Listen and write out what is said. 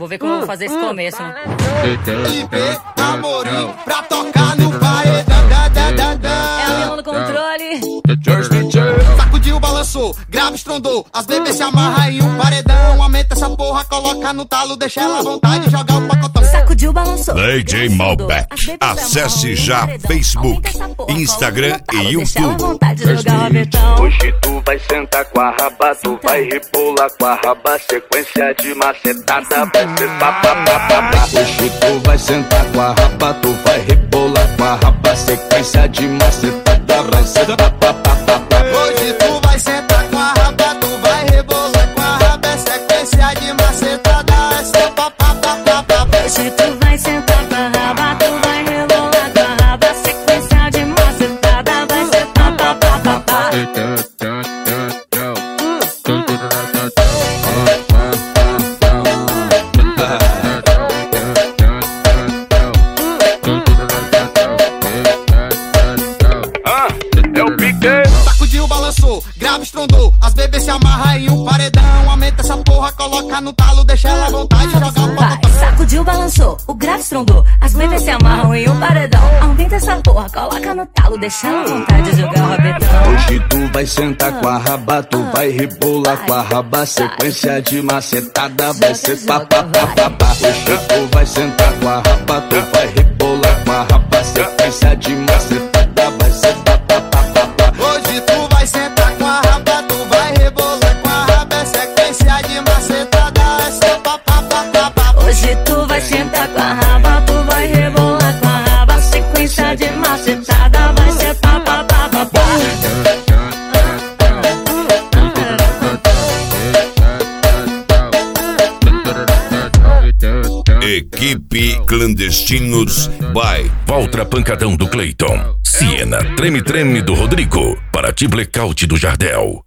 Vou ver como eu vou fazer esse começo, né? IP Amorim pra tocar no paredão. É o Leão no controle. Sacudiu, balançou, grave, estrondou. As bebês se amarram em um paredão. Aumenta essa porra, coloca no talo, deixa ela à vontade, jogar o pacotão. Sacudiu, balançou. DJ Malbec. Acesse já Facebook, Instagram e YouTube. Hoje tu vai sentar com a raba, tu vai rebolar com a raba, sequência de macetada vai ser papapá. Hoje tu vai sentar com a raba, tu vai rebolar com a raba, sequência de macetada vai ser papapá. Hoje tu vai sentar com a raba, tu vai rebolar com a raba, sequência de macetada vai ser papapá. Hoje tu vai sentar com a raba, tu vai rebolar com a raba, sequência de macetada vai ser papapá. É o pique. Sacudiu, balançou, grave, estrondou. As bebês se amarram em um paredão. Aumenta essa porra, coloca no talo, deixa ela à vontade, jogar o Vai, pacotão. sacudiu, balançou, o grave estrondou. As bebês se amarram em um paredão. Aumenta essa porra, coloca no talo, deixa ela à vontade de jogar o rabetão. Hoje tu vai sentar com a raba, tu vai rebolar com a raba, sequência de macetada vai ser papapá. Hoje tu vai sentar com a raba, tu vai rebolar com a raba, sequência de macetada vai ser papapá. Hoje tu vai sentar com a raba, tu vai rebolar com a raba, sequência de macetada vai ser papapá. Hoje tu vai sentar com a raba, tu vai rebolar com a raba, sequência de macetada vai ser papapá. Equipe Clandestinos by Valtra Pancadão do Cleiton, Siena Treme Treme do Rodrigo, Paraty Blackout do Jardel.